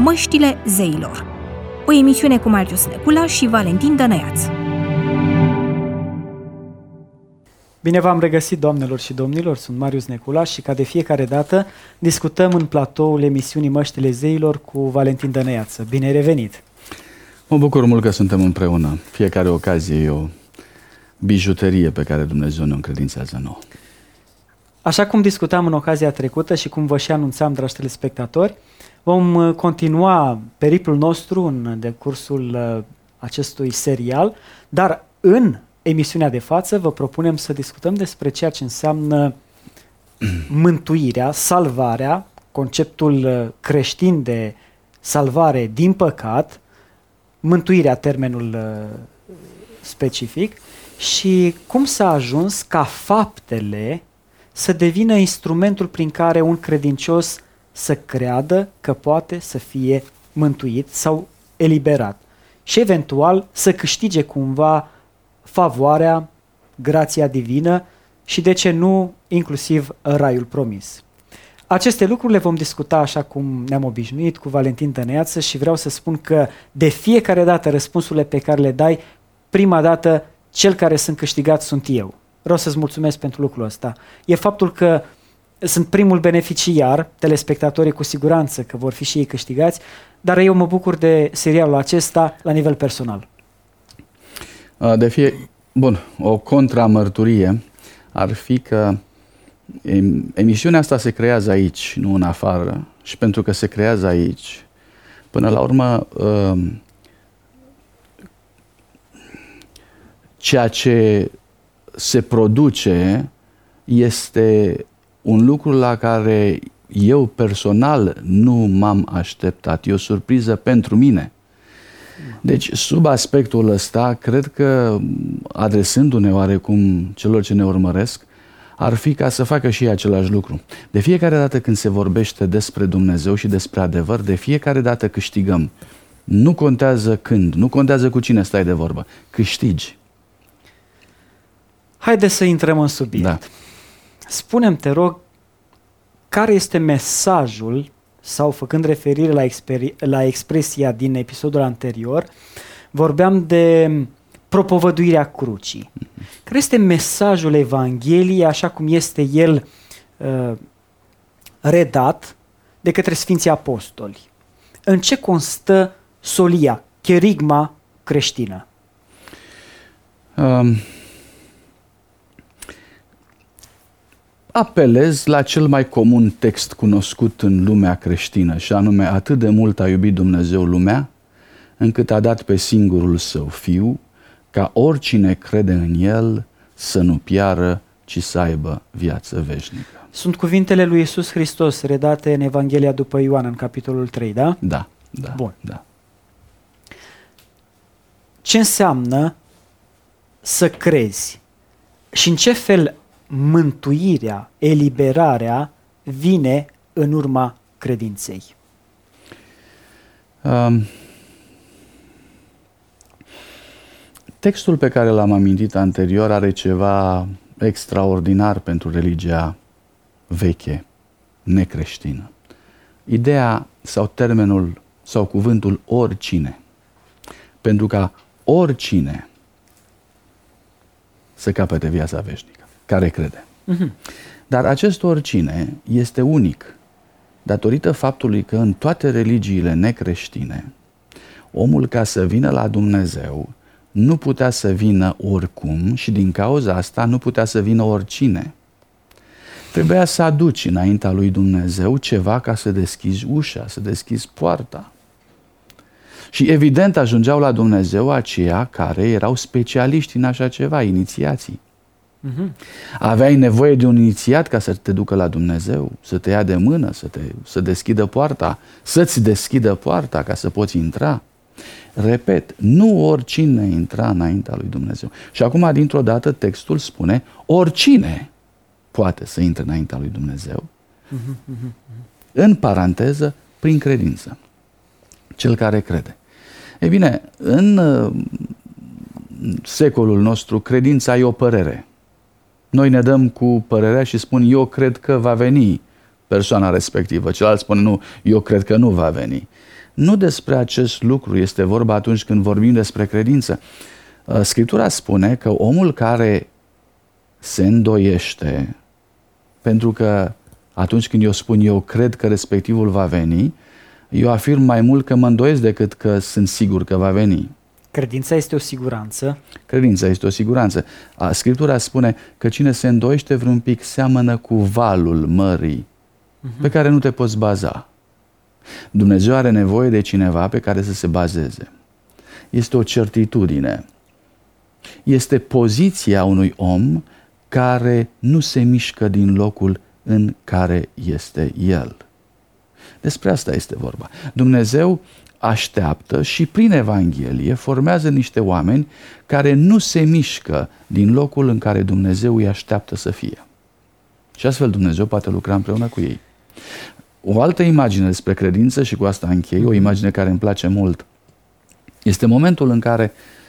Măștile zeilor. O emisiune cu Marius Necula și Valentin Dănăiaț. Bine v-am regăsit, doamnelor și domnilor, sunt Marius Necula și ca de fiecare dată discutăm în platoul emisiunii Măștile zeilor cu Valentin Dănăiaț. Bine ai revenit! Mă bucur mult că suntem împreună. Fiecare ocazie e o bijuterie pe care Dumnezeu ne încredințează nouă. Așa cum discutam în ocazia trecută și cum vă și anunțam, dragi telespectatori, vom continua periplul nostru în decursul acestui serial, dar în emisiunea de față vă propunem să discutăm despre ceea ce înseamnă mântuirea, salvarea, conceptul creștin de salvare din păcat, mântuirea, termenul specific, și cum s-a ajuns ca faptele să devină instrumentul prin care un credincios să creadă că poate să fie mântuit sau eliberat și eventual să câștige cumva favoarea, grația divină și, de ce nu, inclusiv raiul promis. Aceste lucruri le vom discuta așa cum ne-am obișnuit cu Valentin Dănăiaț și vreau să spun că de fiecare dată răspunsurile pe care le dai, prima dată cel care sunt câștigat sunt eu. Vreau să-ți mulțumesc pentru lucrul ăsta. E faptul că sunt primul beneficiar, telespectatorii cu siguranță că vor fi și ei câștigați, dar eu mă bucur de serialul acesta la nivel personal. Bun, o contramărturie ar fi că emisiunea asta se creează aici, nu în afară, și pentru că se creează aici, până la urmă, ceea ce se produce este un lucru la care eu personal nu m-am așteptat. E o surpriză pentru mine. Deci, sub aspectul ăsta, cred că, adresându-ne oarecum celor ce ne urmăresc, ar fi ca să facă și ei același lucru. De fiecare dată când se vorbește despre Dumnezeu și despre adevăr, de fiecare dată câștigăm. Nu contează când, nu contează cu cine stai de vorbă. Câștigi. Haideți să intrăm în subiect. Da. Spune-mi, te rog, care este mesajul, sau făcând referire la expresia din episodul anterior, vorbeam de propovăduirea crucii. Care este mesajul Evangheliei așa cum este el redat de către Sfinții Apostoli? În ce constă solia, cherigma creștină? Apelez la cel mai comun text cunoscut în lumea creștină, și anume: atât de mult a iubit Dumnezeu lumea, încât a dat pe singurul Său Fiu, ca oricine crede în El să nu piară, ci să aibă viață veșnică. Sunt cuvintele lui Iisus Hristos redate în Evanghelia după Ioan, în capitolul 3, da? Da. Bun. Da. Ce înseamnă să crezi? Și în ce fel mântuirea, eliberarea vine în urma credinței? Textul pe care l-am amintit anterior are ceva extraordinar pentru religia veche, necreștină. Ideea sau termenul sau cuvântul oricine. Pentru ca oricine să capete viața veșnică, care crede. Dar acest oricine este unic, datorită faptului că în toate religiile necreștine, omul, ca să vină la Dumnezeu, nu putea să vină oricum și din cauza asta nu putea să vină oricine. Trebuia să aduci înaintea lui Dumnezeu ceva ca să deschizi ușa, să deschizi poarta. Și evident ajungeau la Dumnezeu aceia care erau specialiști în așa ceva, inițiații. Aveai nevoie de un inițiat ca să te ducă la Dumnezeu, să te ia de mână, să deschidă poarta, să-ți deschidă poarta ca să poți intra. Repet, nu oricine intra înaintea lui Dumnezeu. Și acum, dintr-o dată, textul spune: oricine poate să intre înaintea lui Dumnezeu, în paranteză, prin credință. Cel care crede. Ei bine, în secolul nostru, credința e o părere. Noi ne dăm cu părerea și spun: eu cred că va veni persoana respectivă. Celălalt spune: nu, eu cred că nu va veni. nu despre acest lucru este vorba atunci când vorbim despre credință. Scriptura spune că omul care se îndoiește, pentru că atunci când eu spun eu cred că respectivul va veni, eu afirm mai mult că mă îndoiesc decât că sunt sigur că va veni. Credința este o siguranță. Credința este o siguranță. Scriptura spune că cine se îndoiește vreun pic seamănă cu valul mării pe care nu te poți baza. Dumnezeu are nevoie de cineva pe care să se bazeze. Este o certitudine. Este poziția unui om care nu se mișcă din locul în care este el. Despre asta este vorba. Dumnezeu așteaptă și prin Evanghelie formează niște oameni care nu se mișcă din locul în care Dumnezeu îi așteaptă să fie. Și astfel Dumnezeu poate lucra împreună cu ei. O altă imagine despre credință, și cu asta închei, o imagine care îmi place mult, este momentul în care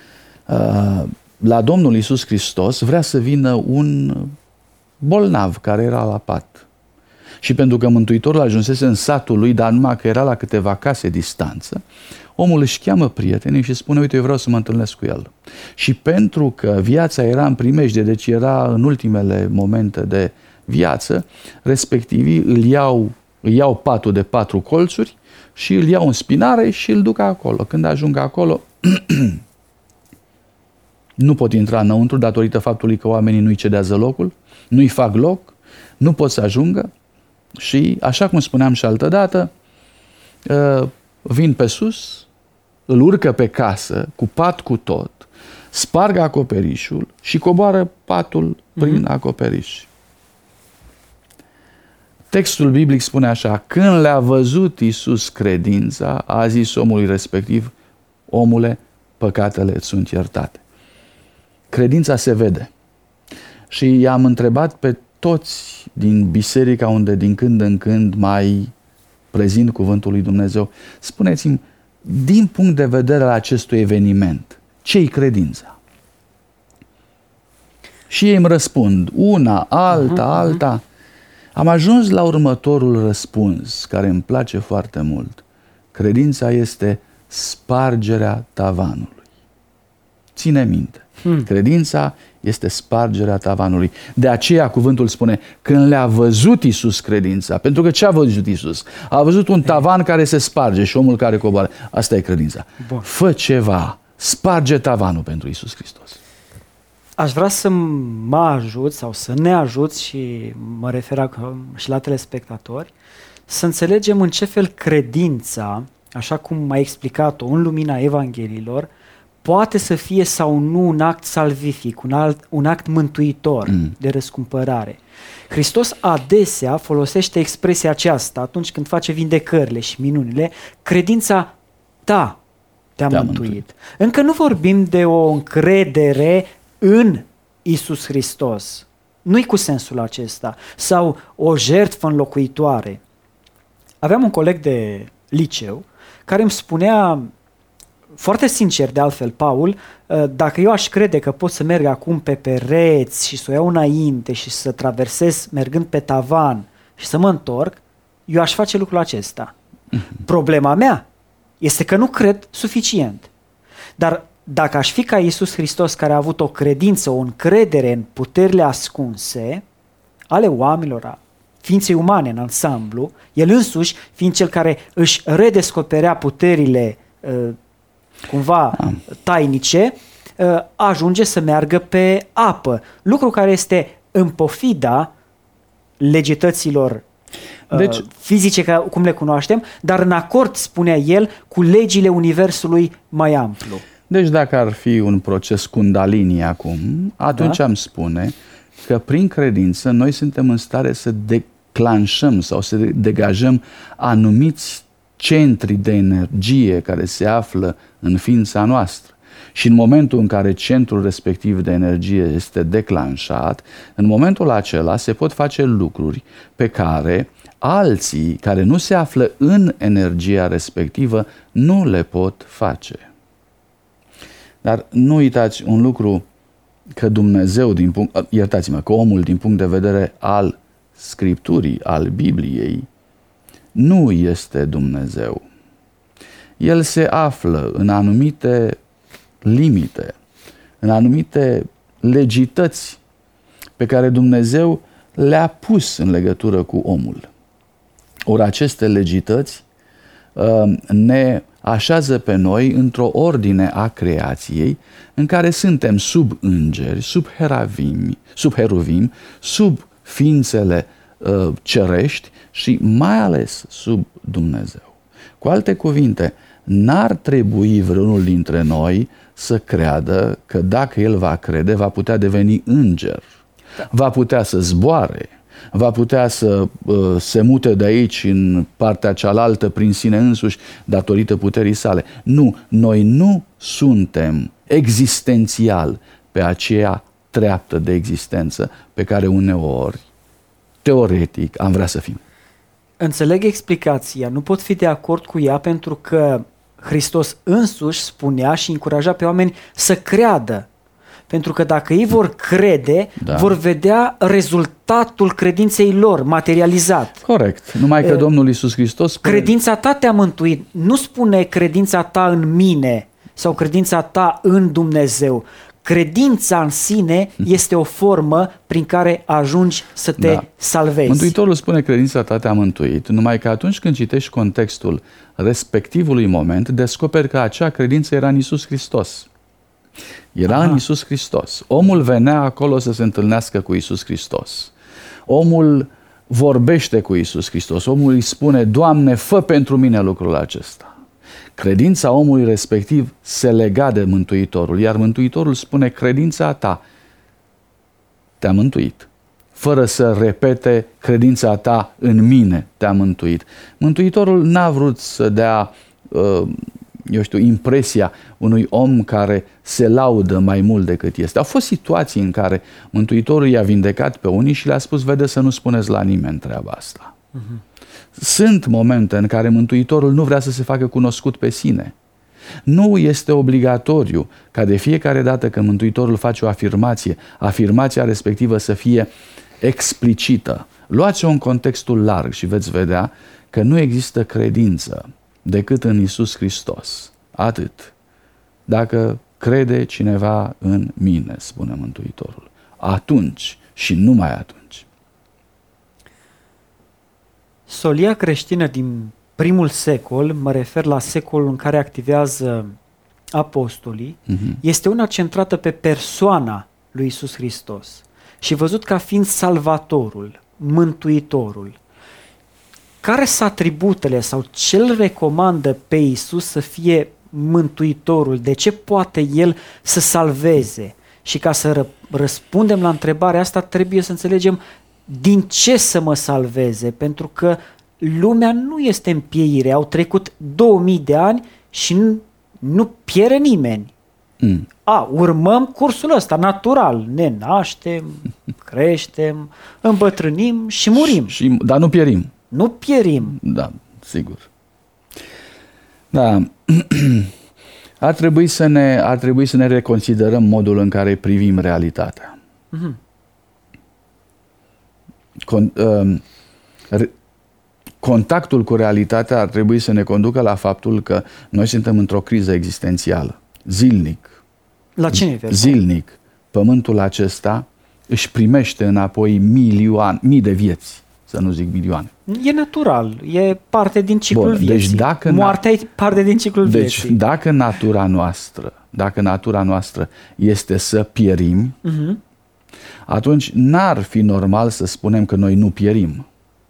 la Domnul Iisus Hristos vrea să vină un bolnav care era la pat. Și pentru că Mântuitorul ajunsese în satul lui, dar numai că era la câteva case distanță, omul își cheamă prietenii și spune, uite, eu vreau să mă întâlnesc cu el. Și pentru că viața era în primejdie, deci era în ultimele momente de viață, respectivii îi iau patul de 4 colțuri și îl iau în spinare și îl duc acolo. Când ajung acolo, nu pot intra înăuntru datorită faptului că oamenii nu-i cedează locul, nu-i fac loc, nu pot să ajungă și, așa cum spuneam și altădată, vin pe sus, îl urcă pe casă, cu pat cu tot, sparg acoperișul și coboară patul prin acoperiș. Textul biblic spune așa, când le-a văzut Iisus credința, a zis omului respectiv, omule, păcatele îți sunt iertate. Credința se vede. Și i-am întrebat pe toți din biserica unde din când în când mai prezint cuvântul lui Dumnezeu, spuneți-mi, din punct de vedere al acestui eveniment, ce-i credința? Și ei îmi răspund, una, alta. Am ajuns la următorul răspuns, care îmi place foarte mult. Credința este spargerea tavanului. Ține minte. Credința este spargerea tavanului. De aceea cuvântul spune, când le-a văzut Iisus credința, pentru că ce a văzut Iisus? A văzut un tavan care se sparge și omul care coboară. Asta e credința. Bun. Fă ceva, sparge tavanul pentru Iisus Hristos. Aș vrea să mă ajut sau să ne ajuți, și mă refer și la telespectatori, să înțelegem în ce fel credința, așa cum ai explicat-o în lumina Evangheliilor, poate să fie sau nu un act salvific, un act mântuitor de răscumpărare. Hristos adesea folosește expresia aceasta atunci când face vindecările și minunile, credința ta te-a mântuit. Încă nu vorbim de o încredere în Iisus Hristos. Nu-i cu sensul acesta. Sau o jertfă înlocuitoare. Aveam un coleg de liceu care îmi spunea, foarte sincer de altfel, Paul, dacă eu aș crede că pot să merg acum pe pereți și să o iau înainte și să traversez mergând pe tavan și să mă întorc, eu aș face lucrul acesta. Problema mea este că nu cred suficient. Dar dacă aș fi ca Iisus Hristos, care a avut o credință, o încredere în puterile ascunse ale oamenilor, a ființei umane în ansamblu, el însuși fiind cel care își redescoperea puterile cumva tainice, ajunge să meargă pe apă. Lucru care este în pofida legităților fizice, cum le cunoaștem, dar în acord, spunea el, cu legile universului mai amplu. Deci dacă ar fi un proces Kundalini acum, atunci am spune că prin credință noi suntem în stare să declanșăm sau să degajăm anumiți centri de energie care se află în ființa noastră. Și în momentul în care centrul respectiv de energie este declanșat, în momentul acela se pot face lucruri pe care alții care nu se află în energia respectivă nu le pot face. Dar nu uitați un lucru, că Dumnezeu, că omul din punct de vedere al Scripturii, al Bibliei, nu este Dumnezeu. el se află în anumite limite, în anumite legități pe care Dumnezeu le-a pus în legătură cu omul. Ori aceste legități ne așează pe noi într-o ordine a creației în care suntem sub îngeri, sub heruvim, sub ființele cerești și mai ales sub Dumnezeu. Cu alte cuvinte, n-ar trebui vreunul dintre noi să creadă că dacă el va crede, va putea deveni înger, va putea să zboare, va putea să se mute de aici în partea cealaltă prin sine însuși datorită puterii sale. Nu, noi nu suntem existențial pe aceea treaptă de existență pe care uneori, teoretic, am vrea să fim. Înțeleg explicația, nu pot fi de acord cu ea pentru că Hristos însuși spunea și încuraja pe oameni să creadă. Pentru că dacă ei vor crede, vor vedea rezultatul credinței lor materializat. Corect. Numai că Domnul Iisus Hristos spune... Credința ta te-a mântuit. Nu spune credința ta în mine sau credința ta în Dumnezeu. Credința în sine este o formă prin care ajungi să te salvezi. Mântuitorul spune credința ta te-a mântuit, numai că atunci când citești contextul respectivului moment, descoperi că acea credință era în Iisus Hristos. Era în Iisus Hristos. Omul venea acolo să se întâlnească cu Iisus Hristos. Omul vorbește cu Iisus Hristos. Omul îi spune, Doamne, fă pentru mine lucrul acesta. Credința omului respectiv se lega de Mântuitorul, iar Mântuitorul spune, credința ta te-a mântuit. Fără să repete, credința ta în mine te-a mântuit. Mântuitorul n-a vrut să dea impresia unui om care se laudă mai mult decât este. Au fost situații în care Mântuitorul i-a vindecat pe unii și le-a spus, vede să nu spuneți la nimeni treaba asta. Sunt momente în care Mântuitorul nu vrea să se facă cunoscut pe sine. Nu este obligatoriu ca de fiecare dată când Mântuitorul face o afirmație, afirmația respectivă să fie explicită. Luați-o în contextul larg și veți vedea că nu există credință decât în Iisus Hristos. Atât. Dacă crede cineva în mine, spune Mântuitorul, atunci și numai atunci. Solia creștină din primul secol, mă refer la secolul în care activează apostolii, este una centrată pe persoana lui Iisus Hristos și văzut ca fiind salvatorul, mântuitorul. Care sunt atributele sau ce îl recomandă pe Iisus să fie mântuitorul? De ce poate El să salveze? Și ca să răspundem la întrebarea asta, trebuie să înțelegem din ce să mă salveze, pentru că lumea nu este în pieire. Au trecut 2000 de ani și nu pierde nimeni. Urmăm cursul ăsta natural. Ne naștem, creștem, îmbătrânim și murim. Dar nu pierim. Nu pierim. Da, sigur. Da. Ar trebui să ne reconsiderăm modul în care privim realitatea. Contactul cu realitatea ar trebui să ne conducă la faptul că noi suntem într-o criză existențială. Zilnic. La ce nivel? Zilnic. Pământul acesta își primește înapoi mii de vieți, să nu zic milioane. E natural, e parte din ciclul vieții. Deci moartea e parte din ciclul vieții. Deci dacă natura noastră este să pierim, atunci n-ar fi normal să spunem că noi nu pierim.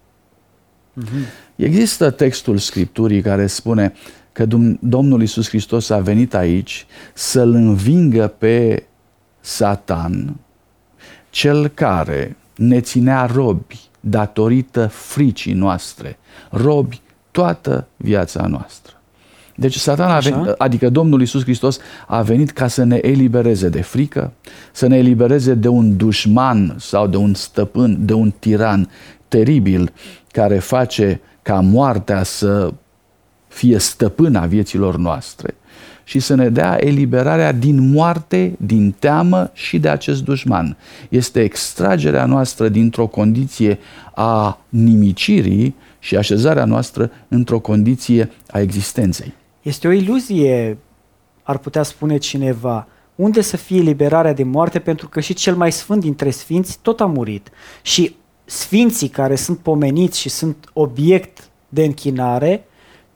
Există textul Scripturii care spune că Domnul Iisus Hristos a venit aici să-l învingă pe Satan, cel care ne ținea robi datorită fricii noastre, robi toată viața noastră. Deci Satan adică Domnul Iisus Hristos a venit ca să ne elibereze de frică, să ne elibereze de un dușman sau de un stăpân, de un tiran teribil care face ca moartea să fie stăpâna vieților noastre și să ne dea eliberarea din moarte, din teamă și de acest dușman. Este extragerea noastră dintr-o condiție a nimicirii și așezarea noastră într-o condiție a existenței. Este o iluzie, ar putea spune cineva, unde să fie liberarea de moarte, pentru că și cel mai sfânt dintre sfinți tot a murit. Și sfinții care sunt pomeniți și sunt obiect de închinare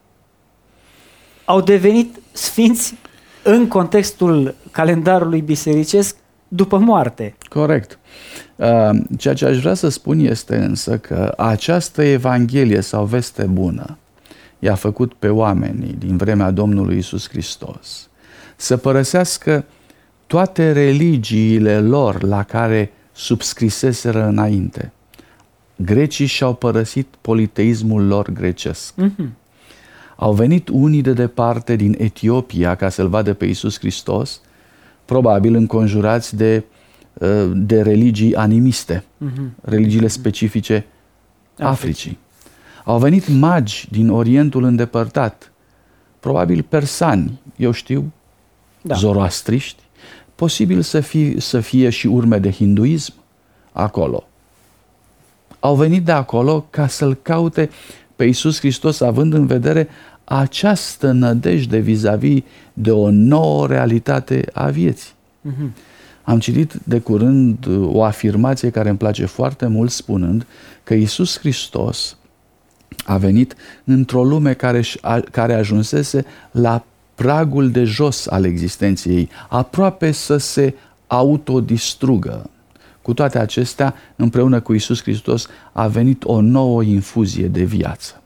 au devenit sfinți în contextul calendarului bisericesc după moarte. Corect. Ceea ce aș vrea să spun este însă că această Evanghelie sau veste bună i-a făcut pe oamenii din vremea Domnului Iisus Hristos să părăsească toate religiile lor la care subscriseseră înainte. Grecii și-au părăsit politeismul lor grecesc. Au venit unii de departe din Etiopia ca să-L vadă pe Iisus Hristos, probabil înconjurați de religii animiste, religiile specifice Africii. Au venit magi din Orientul îndepărtat, probabil persani, eu știu, zoroastriști, posibil să fie și urme de hinduism acolo. Au venit de acolo ca să-L caute pe Iisus Hristos, având în vedere această nădejde vis-a-vis de o nouă realitate a vieții. Am citit de curând o afirmație care îmi place foarte mult, spunând că Iisus Hristos a venit într-o lume care ajunsese la pragul de jos al existenței ei, aproape să se autodistrugă. Cu toate acestea, împreună cu Iisus Hristos a venit o nouă infuzie de viață.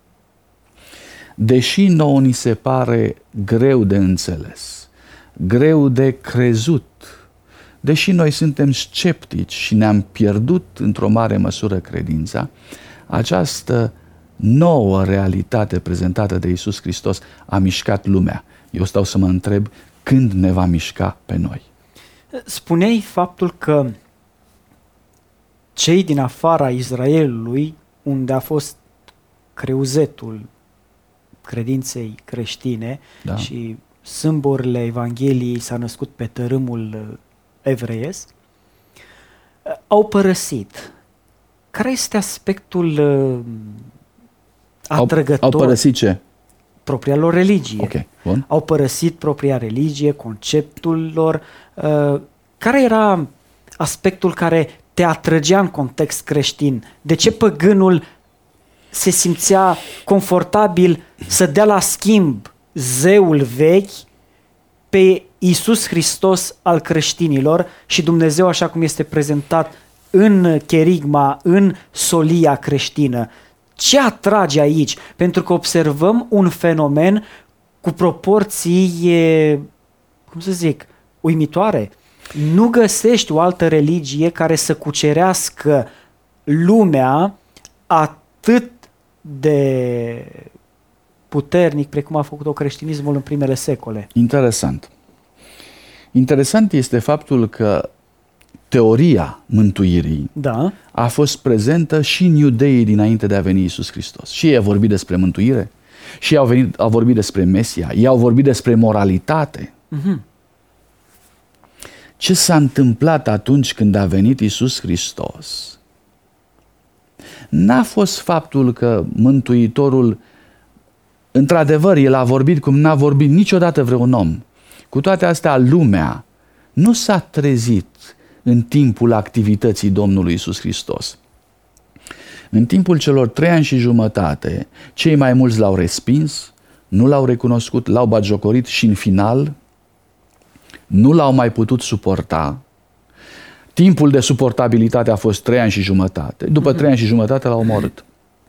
Deși nouă ni se pare greu de înțeles, greu de crezut, deși noi suntem sceptici și ne-am pierdut într-o mare măsură credința, această nouă realitate prezentată de Iisus Hristos a mișcat lumea. Eu stau să mă întreb când ne va mișca pe noi. Spuneai faptul că cei din afara Israelului, unde a fost creuzetul credinței creștine și sâmburile Evangheliei s-a născut pe tărâmul evreiesc, au părăsit. Care este aspectul atrăgător? Au părăsit ce? Propria lor religie. Okay, bun. Au părăsit propria religie, conceptul lor. Care era aspectul care te atrăgea în context creștin? De ce păgânul se simțea confortabil să dea la schimb zeul vechi pe Iisus Hristos al creștinilor și Dumnezeu așa cum este prezentat în cherigma, în solia creștină? Ce atrage aici? Pentru că observăm un fenomen cu proporții, uimitoare. Nu găsești o altă religie care să cucerească lumea atât de puternic precum a făcut-o creștinismul în primele secole. Interesant. Interesant este faptul că teoria mântuirii a fost prezentă și în iudeii dinainte de a veni Iisus Hristos. Și ei au vorbit despre mântuire, și ei au vorbit despre Mesia, ei au vorbit despre moralitate. Ce s-a întâmplat atunci când a venit Iisus Hristos? N-a fost faptul că Mântuitorul, într-adevăr, El a vorbit cum n-a vorbit niciodată vreun om. Cu toate astea, lumea nu s-a trezit în timpul activității Domnului Iisus Hristos. În timpul celor 3 ani și jumătate, cei mai mulți l-au respins, nu l-au recunoscut, l-au batjocorit și în final nu l-au mai putut suporta. Timpul de suportabilitate a fost 3 ani și jumătate. După 3 ani și jumătate l-au omorât.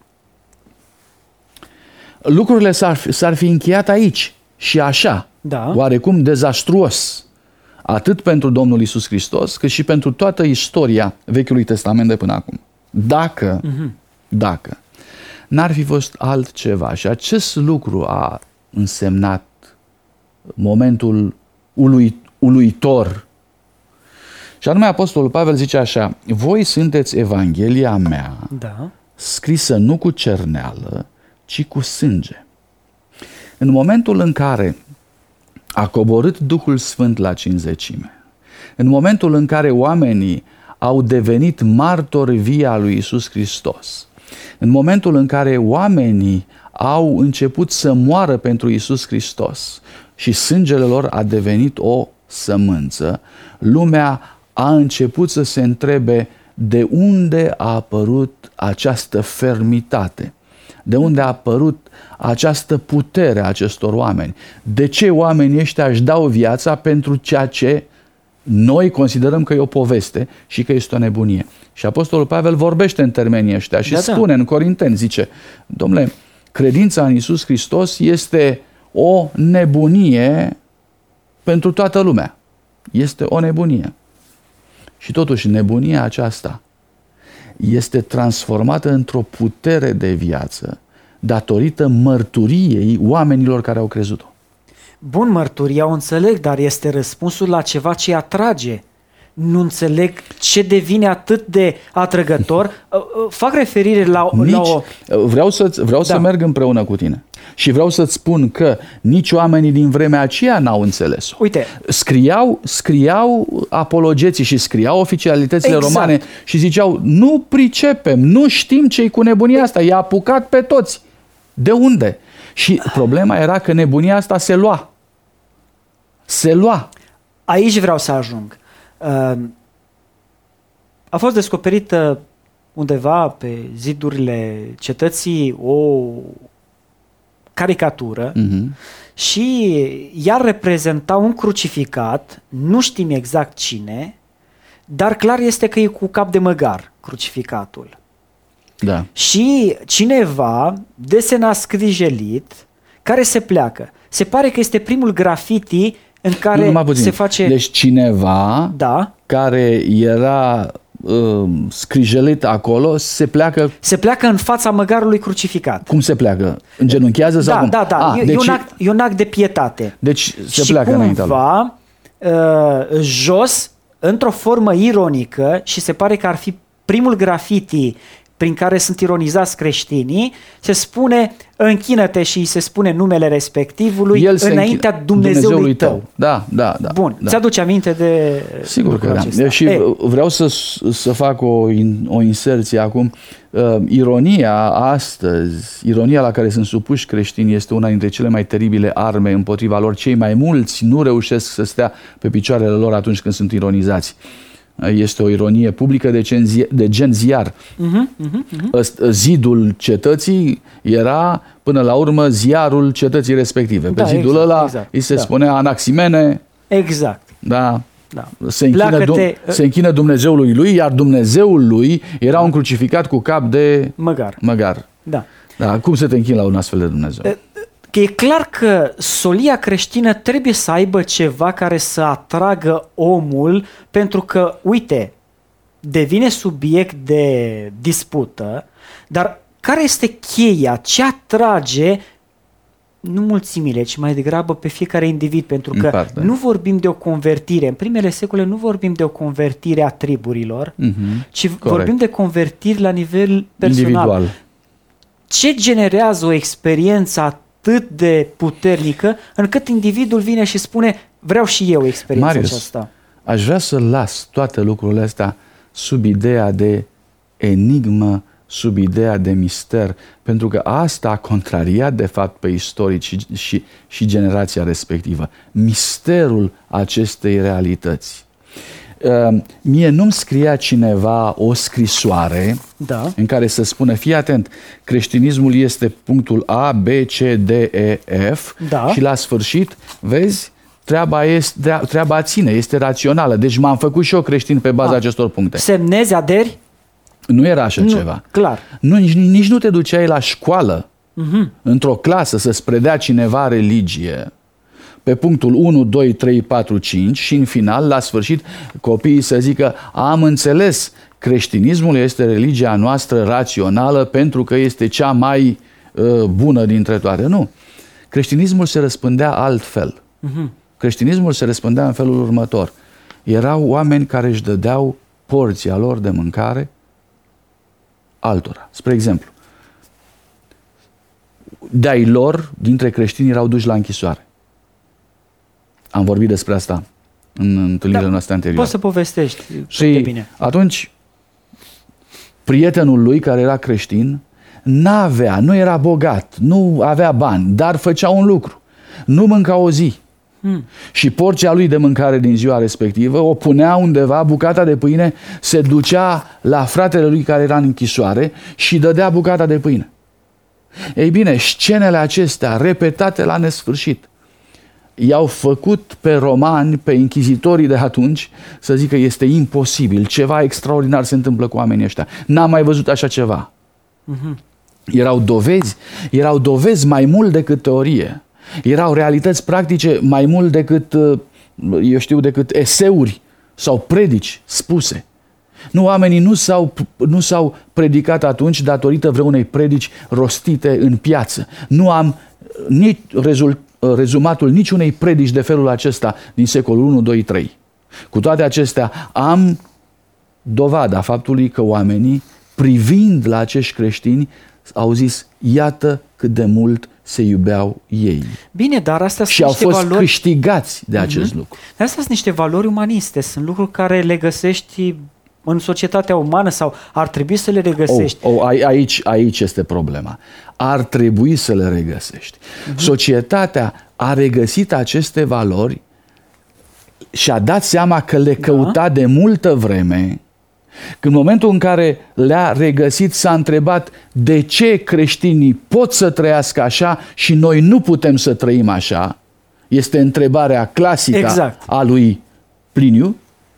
Lucrurile s-ar fi încheiat aici și așa, oarecum dezastruos, atât pentru Domnul Iisus Hristos, cât și pentru toată istoria Vechiului Testament de până acum. Dacă n-ar fi fost altceva. Și acest lucru a însemnat momentul uluitor. Și anume Apostolul Pavel zice așa: voi sunteți Evanghelia mea, scrisă nu cu cerneală, ci cu sânge. În momentul în care a coborât Duhul Sfânt la cinzecime, în momentul în care oamenii au devenit martori vii a lui Iisus Hristos, În momentul în care oamenii au început să moară pentru Iisus Hristos și sângele lor a devenit o sămânță, lumea a început să se întrebe de unde a apărut această fermitate, de unde a apărut această putere a acestor oameni, de ce oamenii ăștia își dau viața pentru ceea ce noi considerăm că e o poveste și că este o nebunie. Și Apostolul Pavel vorbește în termenii ăștia și spune în Corinteni, zice, domnule, credința în Iisus Hristos este o nebunie pentru toată lumea. Este o nebunie. Și totuși nebunia aceasta este transformată într-o putere de viață datorită mărturiei oamenilor care au crezut-o. Bun, mărturia o înțeleg, dar este răspunsul la ceva ce atrage. Nu înțeleg ce devine atât de atrăgător. Fac referire la o... Vreau să merg împreună cu tine. Și vreau să-ți spun că nici oamenii din vremea aceea n-au înțeles-o. Uite. Scriau apologeții și scriau oficialitățile romane și ziceau, nu pricepem, nu știm ce-i cu nebunia asta, i-a apucat pe toți. De unde? Și problema era că nebunia asta se lua. Se lua. Aici vreau să ajung. A fost descoperită undeva pe zidurile cetății o caricatură și ea reprezenta un crucificat, nu știm exact cine, dar clar este că e cu cap de măgar crucificatul. Da. Și cineva desena scrijelit care se pleacă. Se pare că este primul graffiti în care se face... Deci cineva care era scrijelit acolo se pleacă în fața măgarului crucificat. Cum se pleacă? Îngenunchează sau cum? Da. E un act de pietate. Deci se pleacă înainte. Și cumva jos, într-o formă ironică, și se pare că ar fi primul graffiti prin care sunt ironizați creștinii, se spune închină-te și se spune numele respectivului înaintea Dumnezeului tău. Da. Bun, ți-aduce aminte de... Sigur că da. Și vreau să fac o inserție acum. Ironia astăzi, ironia la care sunt supuși creștinii este una dintre cele mai teribile arme împotriva lor. Cei mai mulți nu reușesc să stea pe picioarele lor atunci când sunt ironizați. Este o ironie publică de gen ziar. Zidul cetății era, până la urmă, ziarul cetății respective. Pe zidul ăla îi se spunea Anaximene. Exact. Da. Se închină Dumnezeului lui, iar Dumnezeul lui era un crucificat cu cap de măgar. Da. Cum să te închini la un astfel de Dumnezeu? E clar că solia creștină trebuie să aibă ceva care să atragă omul, pentru că, uite, devine subiect de dispută, dar care este cheia? Ce atrage nu mulțimile, ci mai degrabă pe fiecare individ, pentru că nu vorbim de o convertire. În primele secole nu vorbim de o convertire a triburilor, ci vorbim de convertiri la nivel personal. Individual. Ce generează o experiență atât de puternică încât individul vine și spune vreau și eu experiența aceasta? Aș vrea să las toate lucrurile astea sub ideea de enigmă, sub ideea de mister, pentru că asta a contrariat de fapt pe istorici și generația respectivă. Misterul acestei realități. Mie nu-mi scria cineva o scrisoare în care să spună, fii atent, creștinismul este punctul A, B, C, D, E, F și la sfârșit, vezi, treaba ține, este rațională. Deci m-am făcut și eu creștin pe baza acestor puncte. Semnezi, aderi? Nu era așa ceva. Clar. Nici nu te duceai la școală, într-o clasă, să-ți predea cineva religie. Pe punctul 1, 2, 3, 4, 5 și în final, la sfârșit, copiii să zică am înțeles, creștinismul este religia noastră rațională pentru că este cea mai bună dintre toate. Nu. Creștinismul se răspândea altfel. Creștinismul se răspândea în felul următor. Erau oameni care își dădeau porția lor de mâncare altora. Spre exemplu, de-ai lor, dintre creștini, erau duși la închisoare. Am vorbit despre asta în întâlnirile noastre anterioare. Poți să povestești și bine. Atunci, prietenul lui, care era creștin, n-avea, nu era bogat, nu avea bani, dar făcea un lucru. Nu mânca o zi. Și porția lui de mâncare din ziua respectivă o punea undeva, bucata de pâine se ducea la fratele lui care era în închisoare și dădea bucata de pâine. Ei bine, scenele acestea, repetate la nesfârșit, i-au făcut pe romani, pe închizitorii de atunci, să zică este imposibil, ceva extraordinar se întâmplă cu oamenii ăștia. N-am mai văzut așa ceva. Erau dovezi mai mult decât teorie. Erau realități practice mai mult decât, decât eseuri sau predici spuse. Nu, oamenii nu s-au predicat atunci datorită vreunei predici rostite în piață. Nu am nici rezumatul niciunei predici de felul acesta din secolul 1, 2, 3. Cu toate acestea, am dovada faptului că oamenii, privind la acești creștini, au zis, iată cât de mult se iubeau ei. Bine, dar astea și au fost câștigați de acest lucru. Dar astea sunt niște valori umaniste, sunt lucruri care le găsești în societatea umană sau ar trebui să le regăsești. Aici este problema. Ar trebui să le regăsești. Societatea a regăsit aceste valori și a dat seama că le căuta de multă vreme. În momentul în care le-a regăsit, s-a întrebat de ce creștinii pot să trăiască așa și noi nu putem să trăim așa. Este întrebarea clasică a lui Pliniu.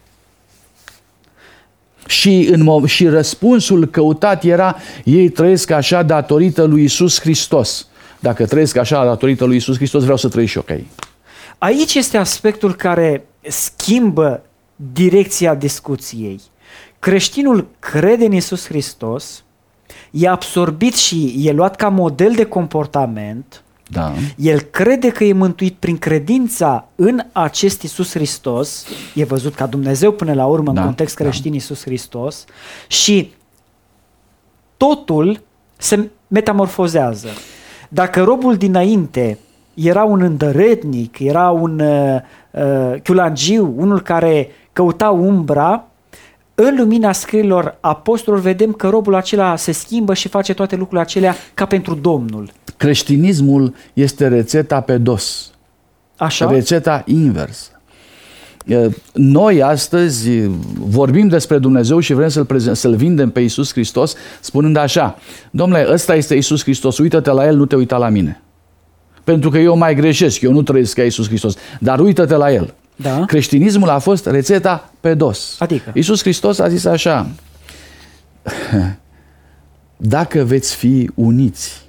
Și răspunsul căutat era, ei trăiesc așa datorită lui Iisus Hristos. Dacă trăiesc așa datorită lui Iisus Hristos, vreau să trăiesc și eu ca ei. Aici este aspectul care schimbă direcția discuției. Creștinul crede în Iisus Hristos, e absorbit și e luat ca model de comportament. Da. El crede că e mântuit prin credința în acest Iisus Hristos, e văzut ca Dumnezeu până la urmă în context creștin Iisus Hristos și totul se metamorfozează. Dacă robul dinainte era un îndărătnic, era un chiulangiu, unul care căuta umbra, în lumina scrierilor apostolilor vedem că robul acela se schimbă și face toate lucrurile acelea ca pentru Domnul. Creștinismul este rețeta pe dos. Așa? Rețeta inversă. Noi astăzi vorbim despre Dumnezeu și vrem să-L vindem pe Iisus Hristos spunând așa: domnule, ăsta este Iisus Hristos, uită-te la El, nu te uita la mine. Pentru că eu mai greșesc, eu nu trăiesc ca Iisus Hristos, dar uită-te la El. Da. Creștinismul a fost rețeta pe dos. Adică? Iisus Hristos a zis așa: dacă veți fi uniți,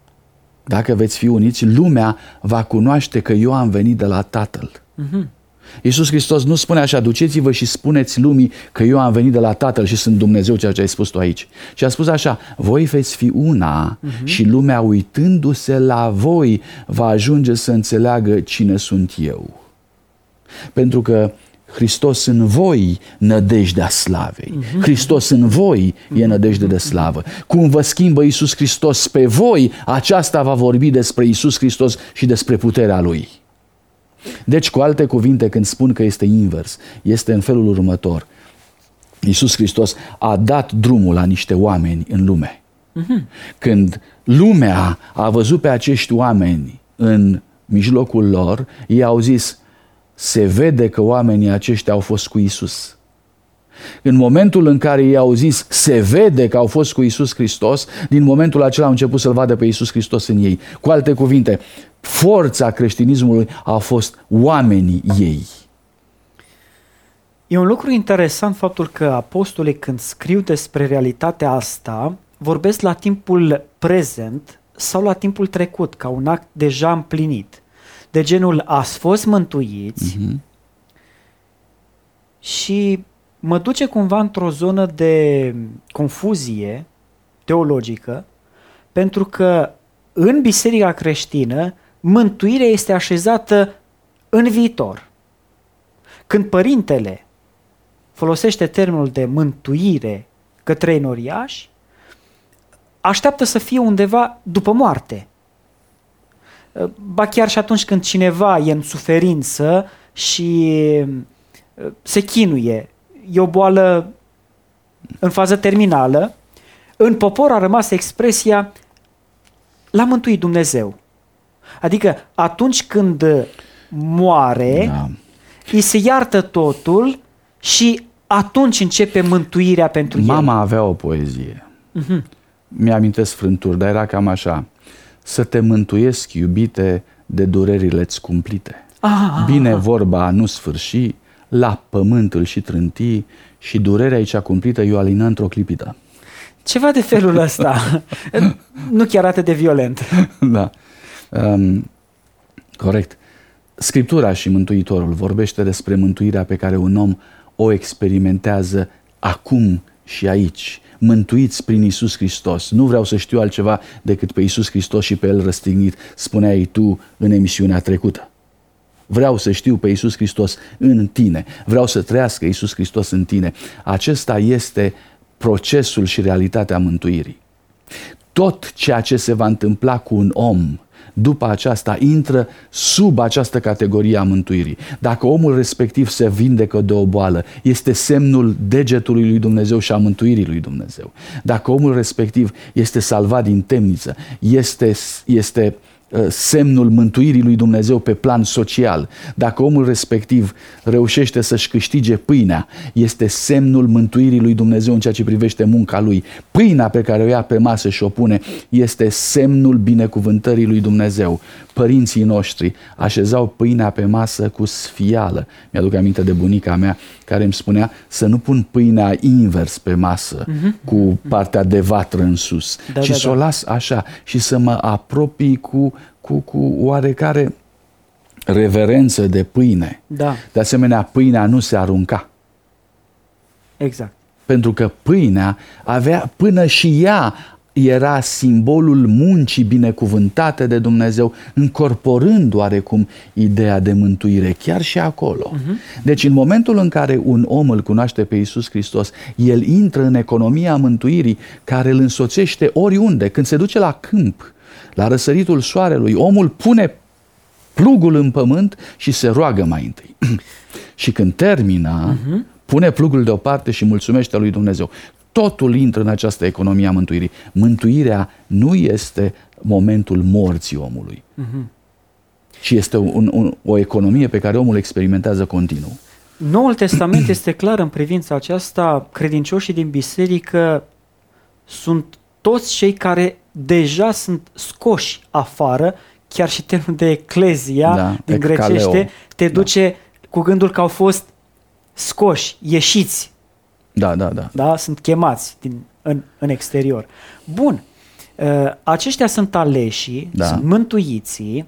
lumea va cunoaște că eu am venit de la Tatăl. Iisus Hristos nu spune așa: duceți-vă și spuneți lumii că eu am venit de la Tatăl și sunt Dumnezeu, ceea ce ai spus tu aici. Și a spus așa: voi veți fi una și lumea, uitându-se la voi, va ajunge să înțeleagă cine sunt eu. Pentru că Hristos în voi, nădejdea slavei. Hristos în voi e nădejde de slavă. Cum vă schimbă Iisus Hristos pe voi, aceasta va vorbi despre Iisus Hristos și despre puterea Lui. Deci, cu alte cuvinte, când spun că este invers, este în felul următor. Iisus Hristos a dat drumul la niște oameni în lume. Când lumea a văzut pe acești oameni în mijlocul lor, ei au zis: se vede că oamenii aceștia au fost cu Iisus. În momentul în care ei au zis se vede că au fost cu Iisus Hristos, din momentul acela au început să-L vadă pe Iisus Hristos în ei. Cu alte cuvinte, forța creștinismului a fost oamenii ei. E un lucru interesant faptul că apostolii, când scriu despre realitatea asta, vorbesc la timpul prezent sau la timpul trecut, ca un act deja împlinit. De genul, ați fost mântuiți și mă duce cumva într-o zonă de confuzie teologică, pentru că în biserica creștină mântuirea este așezată în viitor. Când părintele folosește termenul de mântuire către enoriași, așteaptă să fie undeva după moarte. Ba chiar și atunci când cineva e în suferință și se chinuie, e o boală în fază terminală, în popor a rămas expresia l-a mântuit Dumnezeu. Adică atunci când moare, îi se iartă totul și atunci începe mântuirea pentru el. Mama avea o poezie. Mi-amintesc frânturi, dar era cam așa. Să te mântuiesc, iubite, de durerile-ți cumplite. Bine vorba nu sfârși, la pământ îl și trânti și durerea aici cumplită i-o alină într-o clipită. Ceva de felul ăsta. Nu chiar atât de violent. Da. Corect. Scriptura și Mântuitorul vorbește despre mântuirea pe care un om o experimentează acum și aici. Mântuiți prin Iisus Hristos. Nu vreau să știu altceva decât pe Iisus Hristos și pe El răstignit, spuneai tu în emisiunea trecută. Vreau să știu pe Iisus Hristos în tine. Vreau să trăiască Iisus Hristos în tine. Acesta este procesul și realitatea mântuirii. Tot ceea ce se va întâmpla cu un om după aceasta intră sub această categorie a mântuirii. Dacă omul respectiv se vindecă de o boală, este semnul degetului lui Dumnezeu și a mântuirii lui Dumnezeu. Dacă omul respectiv este salvat din temniță, este semnul mântuirii lui Dumnezeu pe plan social. Dacă omul respectiv reușește să-și câștige pâinea, este semnul mântuirii lui Dumnezeu în ceea ce privește munca lui. Pâinea pe care o ia pe masă și o pune este semnul binecuvântării lui Dumnezeu. Părinții noștri așezau pâinea pe masă cu sfială. Mi-aduc aminte de bunica mea care îmi spunea să nu pun pâinea invers pe masă, cu partea de vatră în sus, ci să o las așa și să mă apropii cu oarecare reverență de pâine. Da. De asemenea, pâinea nu se arunca. Exact. Pentru că pâinea avea, până și ea era simbolul muncii binecuvântate de Dumnezeu, încorporând oarecum ideea de mântuire, chiar și acolo. Deci în momentul în care un om îl cunoaște pe Iisus Hristos, el intră în economia mântuirii care îl însoțește oriunde. Când se duce la câmp, la răsăritul soarelui, omul pune plugul în pământ și se roagă mai întâi. Și când termină, pune plugul deoparte și mulțumește lui Dumnezeu. Totul intră în această economie a mântuirii. Mântuirea nu este momentul morții omului, ci este o economie pe care omul experimentează continuu. Noul Testament este clar în privința aceasta. Credincioșii din biserică sunt toți cei care deja sunt scoși afară, chiar și termenul de eclezia din grecește te duce cu gândul că au fost scoși, ieșiți. Da, sunt chemați în exterior. Bun, aceștia sunt aleșii, sunt mântuiții,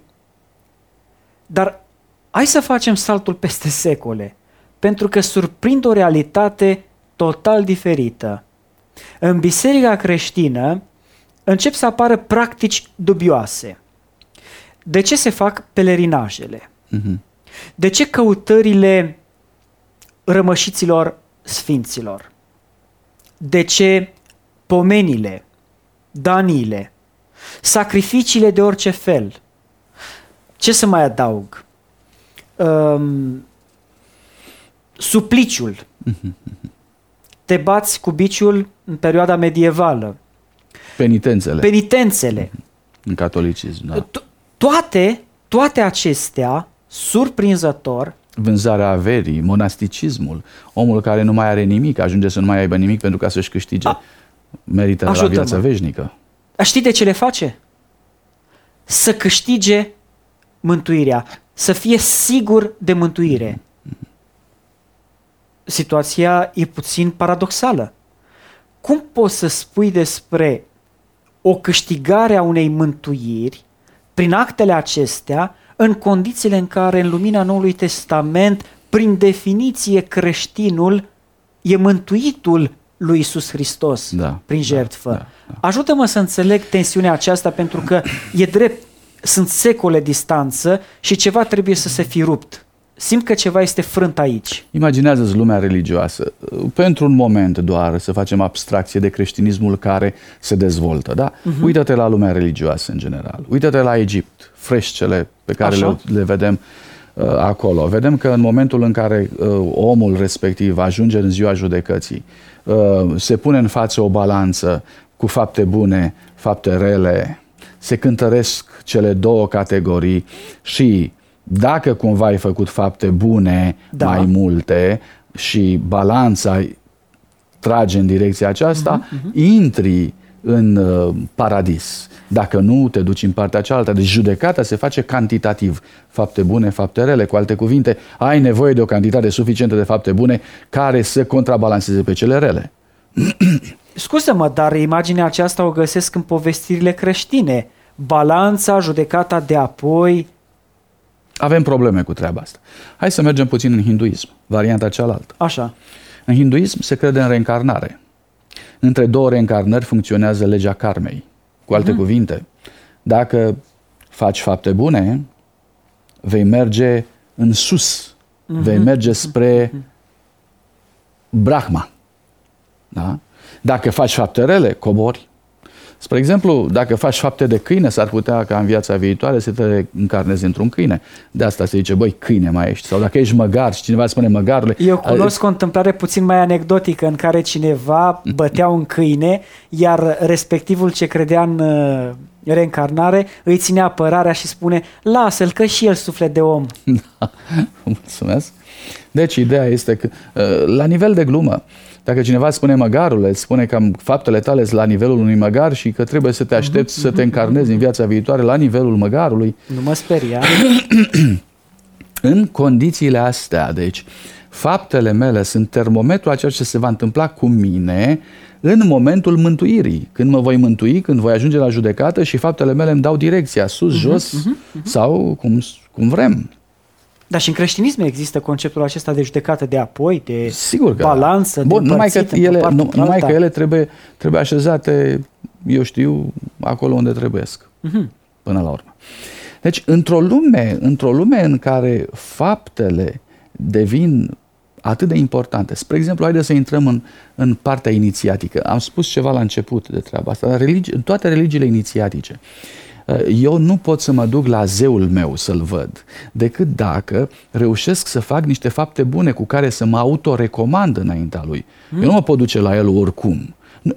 dar hai să facem saltul peste secole, pentru că surprind o realitate total diferită. În biserica creștină încep să apară practici dubioase. De ce se fac pelerinajele? De ce căutările rămășiților sfinților? De ce pomenile, daniile, sacrificiile de orice fel? Ce să mai adaug? Supliciul. Te bați cu biciul în perioada medievală. Penitențele. În catolicism, da. Toate acestea, surprinzător, vânzarea averii, monasticismul, omul care nu mai are nimic, ajunge să nu mai aibă nimic pentru ca să-și câștige meritele la viața veșnică. Știi de ce le face? Să câștige mântuirea, să fie sigur de mântuire. Situația e puțin paradoxală. Cum poți să spui despre o câștigare a unei mântuiri prin actele acestea în condițiile în care în lumina Noului Testament, prin definiție, creștinul e mântuitul lui Iisus Hristos prin jertfă? Ajută-mă să înțeleg tensiunea aceasta, pentru că e drept, sunt secole distanță și ceva trebuie să se fi rupt. Simt că ceva este frânt aici. Imaginează-ți lumea religioasă. Pentru un moment doar să facem abstracție de creștinismul care se dezvoltă. Da? Uită-te la lumea religioasă în general. Uită-te la Egipt, freșcele pe care le vedem acolo. Vedem că în momentul în care omul respectiv ajunge în ziua judecății, se pune în față o balanță cu fapte bune, fapte rele, se cântăresc cele două categorii și dacă cumva ai făcut fapte bune mai multe și balanța trage în direcția aceasta, intri în paradis. Dacă nu, te duci în partea cealaltă. Deci judecata se face cantitativ. Fapte bune, fapte rele. Cu alte cuvinte, ai nevoie de o cantitate suficientă de fapte bune care să contrabalanceze pe cele rele. Scuză-mă, dar imaginea aceasta o găsesc în povestirile creștine. Balanța, judecata de apoi. Avem probleme cu treaba asta. Hai să mergem puțin în hinduism, varianta cealaltă. Așa. În hinduism se crede în reîncarnare. Între două reîncarnări funcționează legea karmei. Cu alte cuvinte, dacă faci fapte bune, vei merge în sus, vei merge spre Brahma. Da? Dacă faci fapte rele, cobori. Spre exemplu, dacă faci fapte de câine, s-ar putea ca în viața viitoare să te încarnezi într-un câine. De asta se zice, băi, câine mai ești. Sau dacă ești măgar și cineva spune măgarule... Eu cunosc o întâmplare puțin mai anecdotică în care cineva bătea un câine, iar respectivul ce credea în reîncarnare îi ținea apărarea și spune, lasă-l că și el suflet de om. Da, mulțumesc. Deci ideea este că, la nivel de glumă, dacă cineva spune măgarule, îți spune că faptele tale sunt la nivelul unui măgar și că trebuie să te aștepți să te încarnezi în viața viitoare la nivelul măgarului. Nu mă speria. În condițiile astea, deci, faptele mele sunt termometrul a ceea ce se va întâmpla cu mine în momentul mântuirii. Când mă voi mântui, când voi ajunge la judecată și faptele mele îmi dau direcția, sus, jos sau cum vrem. Dar și în creștinism există conceptul acesta de judecată de apoi, de sigur că balanță, bun, de împărțit numai că ele trebuie așezate, eu știu, acolo unde trebuiesc, până la urmă. Deci, într-o lume în care faptele devin atât de importante, spre exemplu, haideți să intrăm în partea inițiatică. Am spus ceva la început de treaba asta, dar în toate religiile inițiatice, eu nu pot să mă duc la zeul meu să-l văd, decât dacă reușesc să fac niște fapte bune cu care să mă autorecomand înaintea lui. Eu nu mă pot duce la el oricum.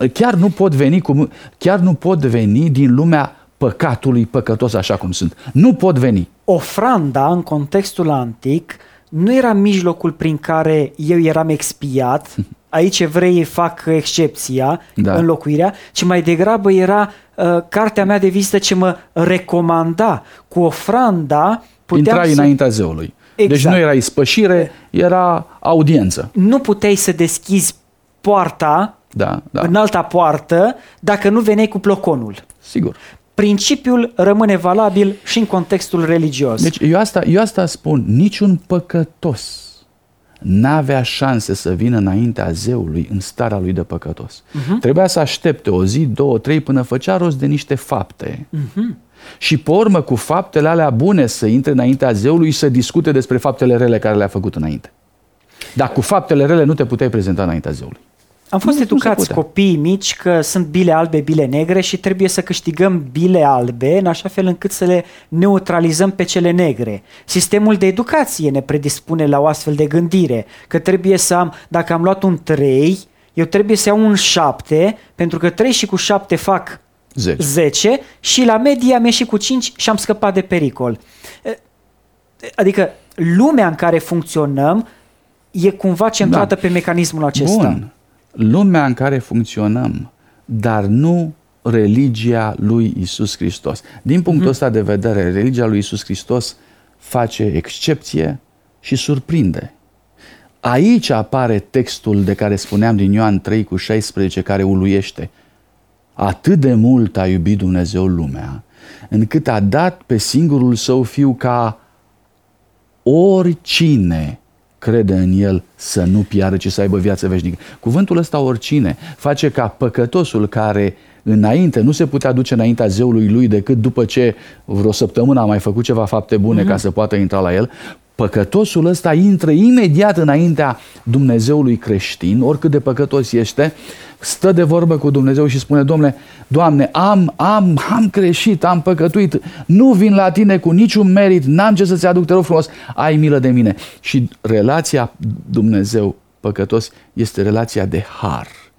Chiar nu pot veni din lumea păcatului păcătos așa cum sunt. Nu pot veni. Ofranda, în contextul antic, nu era mijlocul prin care eu eram expiat. Aici evreii fac excepția, înlocuirea, ci mai degrabă era cartea mea de vizită ce mă recomanda. Cu ofranda puteam intrai înaintea zeului. Exact. Deci nu era ispășire, era audiență. Nu puteai să deschizi poarta, în alta poartă, dacă nu veneai cu ploconul. Sigur. Principiul rămâne valabil și în contextul religios. Deci eu asta spun, niciun păcătos n-avea șanse să vină înaintea zeului în starea lui de păcătos. Trebuia să aștepte o zi, 2, 3 până făcea rost de niște fapte. Și pe urmă cu faptele alea bune să intre înaintea zeului și să discute despre faptele rele care le-a făcut înainte. Dar cu faptele rele nu te puteai prezenta înaintea zeului. Am fost educați copiii mici că sunt bile albe, bile negre și trebuie să câștigăm bile albe în așa fel încât să le neutralizăm pe cele negre. Sistemul de educație ne predispune la o astfel de gândire, că trebuie să am, dacă am luat un 3, eu trebuie să iau un 7, pentru că 3 și cu 7 fac 10 și la medie am ieșit cu 5 și am scăpat de pericol. Adică lumea în care funcționăm e cumva centrată pe mecanismul acesta. Bun. Lumea în care funcționăm, dar nu religia lui Iisus Hristos. Din punctul ăsta de vedere, religia lui Iisus Hristos face excepție și surprinde. Aici apare textul de care spuneam din Ioan 3:16, care uluiește. Atât de mult a iubit Dumnezeu lumea, încât a dat pe singurul său fiu ca oricine crede în el să nu piară, ci să aibă viață veșnică. Cuvântul ăsta oricine face ca păcătosul care înainte nu se putea duce înaintea zeului lui decât după ce vreo săptămână a mai făcut ceva fapte bune ca să poată intra la el, păcătosul ăsta intră imediat înaintea Dumnezeului creștin, oricât de păcătos este, stă de vorbă cu Dumnezeu și spune: Doamne, am greșit, am păcătuit, nu vin la tine cu niciun merit, n-am ce să-ți aduc, te rog frumos, ai milă de mine. Și relația Dumnezeu păcătos este relația de har.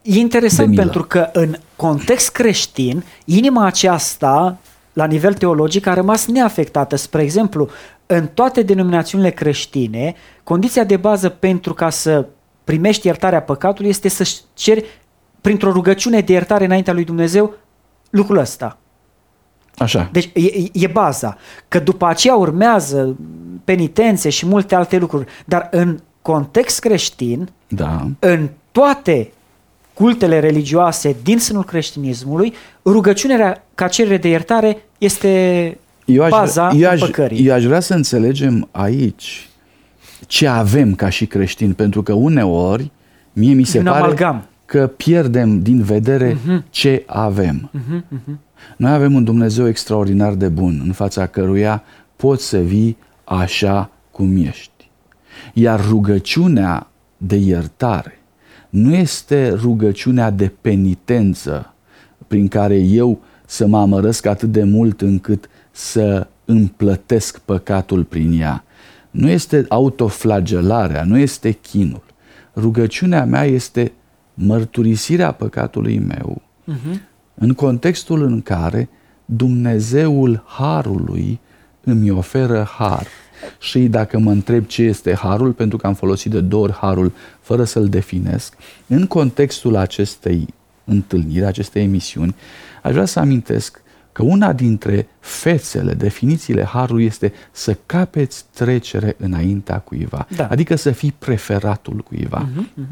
E interesant pentru că în context creștin, inima aceasta, la nivel teologic, a rămas neafectată. Spre exemplu, în toate denominațiunile creștine, condiția de bază pentru ca să primești iertarea păcatului este să ceri printr-o rugăciune de iertare înaintea lui Dumnezeu lucrul ăsta. Așa. Deci e baza. Că după aceea urmează penitențe și multe alte lucruri. Dar în context creștin, în toate cultele religioase din sânul creștinismului, rugăciunea ca cerere de iertare este baza păcării. Eu aș vrea să înțelegem aici ce avem ca și creștini, pentru că uneori mie mi se pare că pierdem din vedere ce avem. Noi avem un Dumnezeu extraordinar de bun, în fața căruia poți să vii așa cum ești. Iar rugăciunea de iertare nu este rugăciunea de penitență prin care eu să mă amărăsc atât de mult încât să îmi plătesc păcatul prin ea. Nu este autoflagelarea, nu este chinul. Rugăciunea mea este mărturisirea păcatului meu în contextul în care Dumnezeul Harului îmi oferă har. Și dacă mă întreb ce este harul, pentru că am folosit de 2 ori harul fără să-l definesc, în contextul acestei întâlniri, acestei emisiuni, aș vrea să amintesc că una dintre fețele, definițiile harului este să capeți trecere înaintea cuiva, adică să fii preferatul cuiva.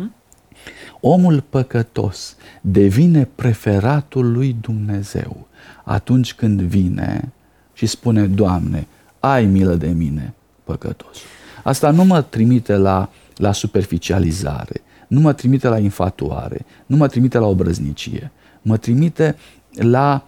Omul păcătos devine preferatul lui Dumnezeu atunci când vine și spune: Doamne, ai milă de mine, păcătos. Asta nu mă trimite la superficializare, nu mă trimite la infatuare, nu mă trimite la obrăznicie, mă trimite la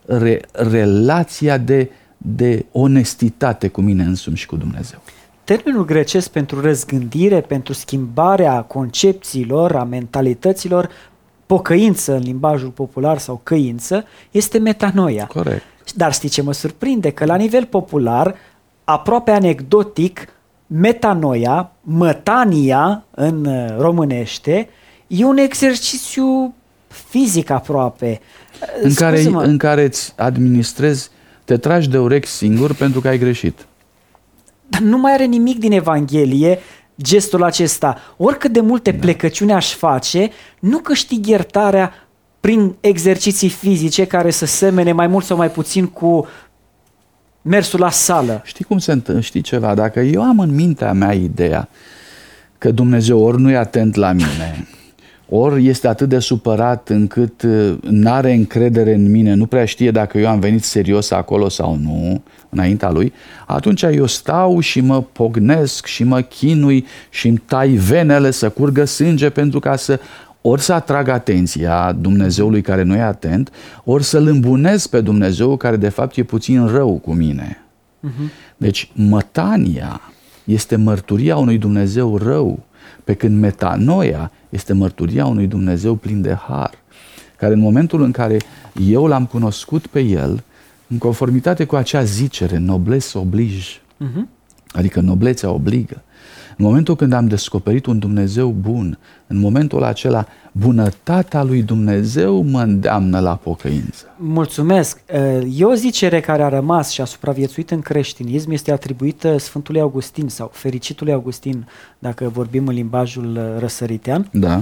relația de onestitate cu mine însumi și cu Dumnezeu. Termenul grecesc pentru răzgândire, pentru schimbarea concepțiilor, a mentalităților, pocăință în limbajul popular sau căință, este metanoia. Corect. Dar știi ce mă surprinde? Că la nivel popular, aproape anecdotic, metanoia, mătania în românește, e un exercițiu fizic aproape. În care îți administrezi, te tragi de urechi singur pentru că ai greșit. Dar nu mai are nimic din Evanghelie gestul acesta. Oricât de multe plecăciuni aș face, nu câștig iertarea prin exerciții fizice care să semene mai mult sau mai puțin cu mersul la sală. Știi cum se întâmplă? Știi ceva? Dacă eu am în mintea mea ideea că Dumnezeu ori nu e atent la mine, ori este atât de supărat încât n-are încredere în mine, nu prea știe dacă eu am venit serios acolo sau nu, înaintea lui, atunci eu stau și mă pognesc și mă chinui și îmi tai venele să curgă sânge pentru ca să ori să atrag atenția Dumnezeului care nu e atent, ori să-L îmbunesc pe Dumnezeu care de fapt e puțin rău cu mine. Deci mătania este mărturia unui Dumnezeu rău, pe când metanoia este mărturia unui Dumnezeu plin de har, care în momentul în care eu l-am cunoscut pe El, în conformitate cu acea zicere, noblesse oblige, adică noblețea obligă, în momentul când am descoperit un Dumnezeu bun, în momentul acela, bunătatea lui Dumnezeu mă îndeamnă la pocăință. Mulțumesc! E o zicere care a rămas și a supraviețuit în creștinism, este atribuită Sfântului Augustin sau Fericitului Augustin, dacă vorbim în limbajul răsăritean. Da.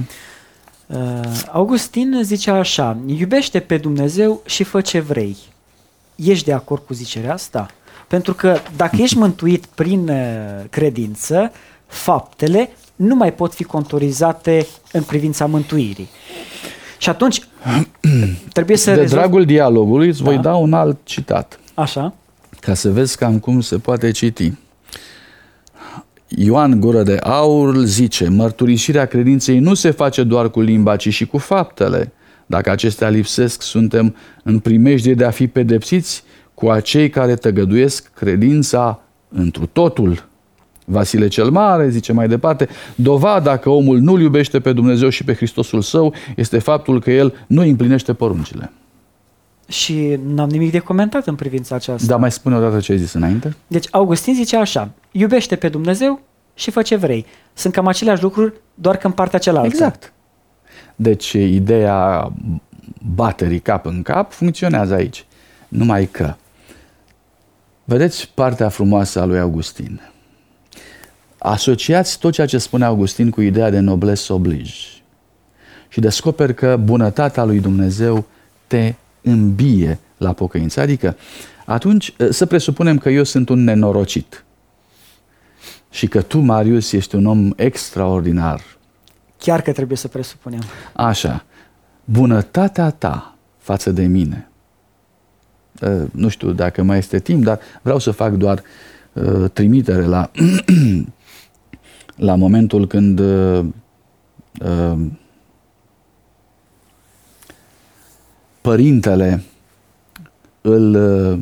Augustin zicea așa: iubește pe Dumnezeu și fă ce vrei. Ești de acord cu zicerea asta? Pentru că dacă ești mântuit prin credință, faptele nu mai pot fi contorizate în privința mântuirii. Și atunci trebuie să de dragul dialogului îți voi da un alt citat. Așa. Ca să vezi cam cum se poate citi. Ioan Gură de Aur zice: mărturisirea credinței nu se face doar cu limba, ci și cu faptele. Dacă acestea lipsesc, suntem în primejdie de a fi pedepsiți cu acei care tăgăduiesc credința întru totul. Vasile cel Mare zice mai departe: dovada că omul nu-L iubește pe Dumnezeu și pe Hristosul Său este faptul că el nu împlinește poruncile. Și n-am nimic de comentat în privința aceasta. Dar mai spune o dată ce ai zis înainte. Deci Augustin zice așa: iubește pe Dumnezeu și fă ce vrei. Sunt cam aceleași lucruri, doar că în partea cealaltă. Exact. Deci ideea baterii cap în cap funcționează aici. Numai că, vedeți partea frumoasă a lui Augustin. Asociați tot ceea ce spune Augustin cu ideea de noblesse oblige și descoperi că bunătatea lui Dumnezeu te îmbie la pocăință. Adică, atunci să presupunem că eu sunt un nenorocit și că tu, Marius, ești un om extraordinar. Chiar că trebuie să presupunem. Așa. Bunătatea ta față de mine. Nu știu dacă mai este timp, dar vreau să fac doar trimitere la la momentul când părintele îl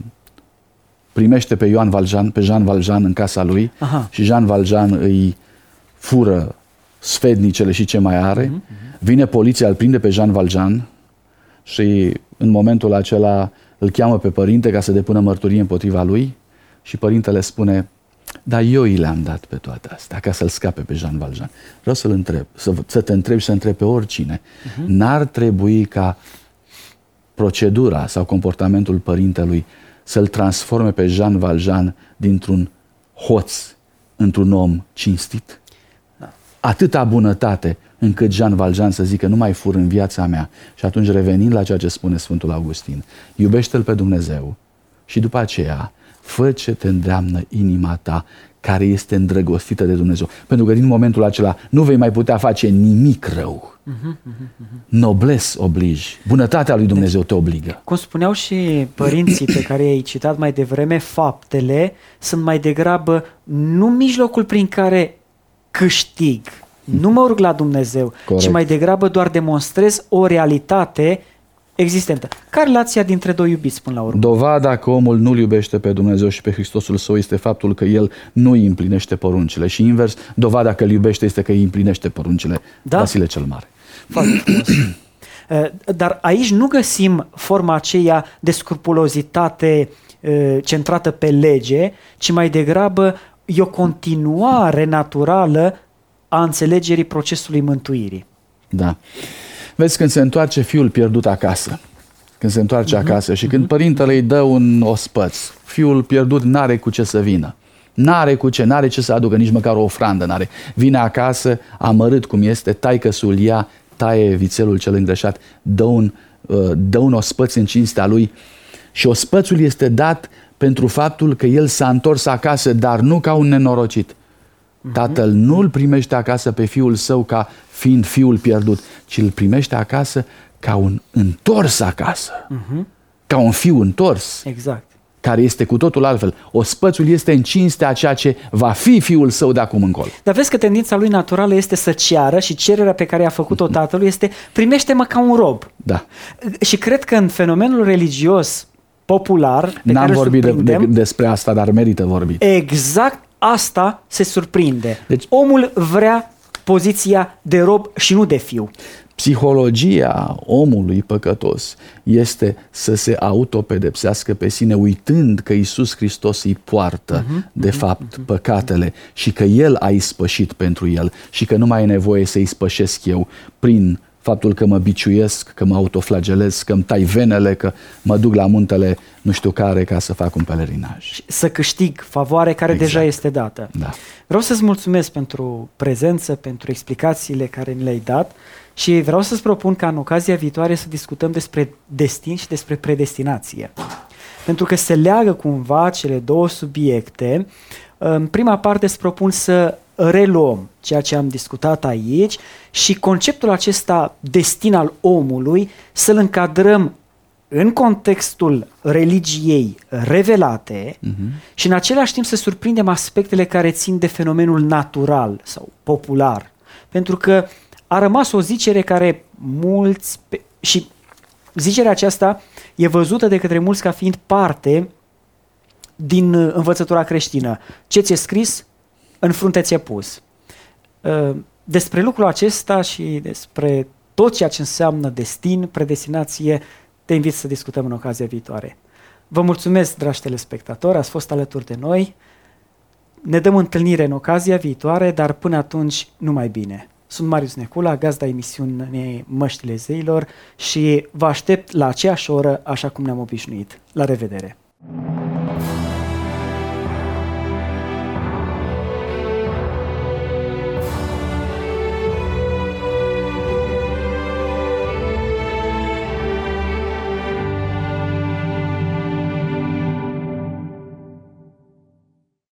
primește pe Jean Valjean în casa lui. Aha. Și Jean Valjean îi fură sfednicele și ce mai are. Vine poliția, îl prinde pe Jean Valjean și în momentul acela îl cheamă pe părinte ca să depună mărturie împotriva lui și părintele spune: dar eu i le-am dat pe toate astea ca să-l scape pe Jean Valjean. Vreau să-l întreb, să te întreb și să întreb pe oricine. N-ar trebui ca procedura sau comportamentul părintelui să-l transforme pe Jean Valjean dintr-un hoț într-un om cinstit? Da. Atâta bunătate încât Jean Valjean să zică: nu mai fur în viața mea. Și atunci, revenind la ceea ce spune Sfântul Augustin, iubește-L pe Dumnezeu și după aceea fă ce te îndreamnă inima ta care este îndrăgostită de Dumnezeu. Pentru că din momentul acela nu vei mai putea face nimic rău. Noblesse oblige. Bunătatea lui Dumnezeu te obligă. Cum spuneau și părinții pe care i-ai citat mai devreme, faptele sunt mai degrabă nu mijlocul prin care câștig, nu mă urc la Dumnezeu, corect, ci mai degrabă doar demonstrez o realitate existentă. Ca relația dintre doi iubiți până la urmă. Dovada că omul nu-L iubește pe Dumnezeu și pe Hristosul Său este faptul că el nu îi împlinește poruncile. Și invers, dovada că îl iubește este că îi împlinește poruncile. Da? Vasile cel Mare. Foarte frumos. Dar aici nu găsim forma aceea de scrupulozitate centrată pe lege, ci mai degrabă e o continuare naturală a înțelegerii procesului mântuirii. Da. Vezi, când se întoarce fiul pierdut acasă, când se întoarce acasă și când părintele îi dă un ospăț, fiul pierdut n-are cu ce să vină. N-are ce să aducă, nici măcar o ofrandă n-are. Vine acasă, amărât cum este, taică-sul ia, taie vițelul cel îngrășat, dă un ospăț în cinstea lui și ospățul este dat pentru faptul că el s-a întors acasă, dar nu ca un nenorocit. Tatăl nu îl primește acasă pe fiul său ca fiind fiul pierdut, ci îl primește acasă ca un întors acasă. Ca un fiu întors. Exact. Care este cu totul altfel. Ospățul este în cinstea ceea ce va fi fiul său de acum încolo. Dar vezi că tendința lui naturală este să ceară și cererea pe care a făcut-o tatălui este: primește-mă ca un rob. Da. Și cred că în fenomenul religios popular pe N-am care vorbit despre asta, dar merită vorbit. Exact asta se surprinde. Deci, omul vrea poziția de rob și nu de fiu. Psihologia omului păcătos este să se autopedepsească pe sine, uitând că Iisus Hristos îi poartă, de fapt, păcatele și că El a ispășit pentru el și că nu mai e nevoie să ispășesc eu prin faptul că mă biciuiesc, că mă autoflagelez, că îmi tai venele, că mă duc la muntele nu știu care ca să fac un pelerinaj. Să câștig favoare care deja este dată. Da. Vreau să-ți mulțumesc pentru prezență, pentru explicațiile care ni le-ai dat și vreau să-ți propun ca în ocazia viitoare să discutăm despre destin și despre predestinație. Pentru că se leagă cumva cele două subiecte. În prima parte îți propun să reluăm ceea ce am discutat aici și conceptul acesta destin al omului să-l încadrăm în contextul religiei revelate și în același timp să surprindem aspectele care țin de fenomenul natural sau popular. Pentru că a rămas o zicere care mulți, și zicerea aceasta e văzută de către mulți ca fiind parte din învățătura creștină. Ce ți-e scris, în frunte ți-e pus. Despre lucrul acesta și despre tot ceea ce înseamnă destin, predestinație, te invit să discutăm în ocazia viitoare. Vă mulțumesc, dragi telespectatori, ați fost alături de noi. Ne dăm întâlnire în ocazia viitoare, dar până atunci, numai bine. Sunt Marius Necula, gazda emisiunii Măștile Zeilor și vă aștept la aceeași oră, așa cum ne-am obișnuit. La revedere!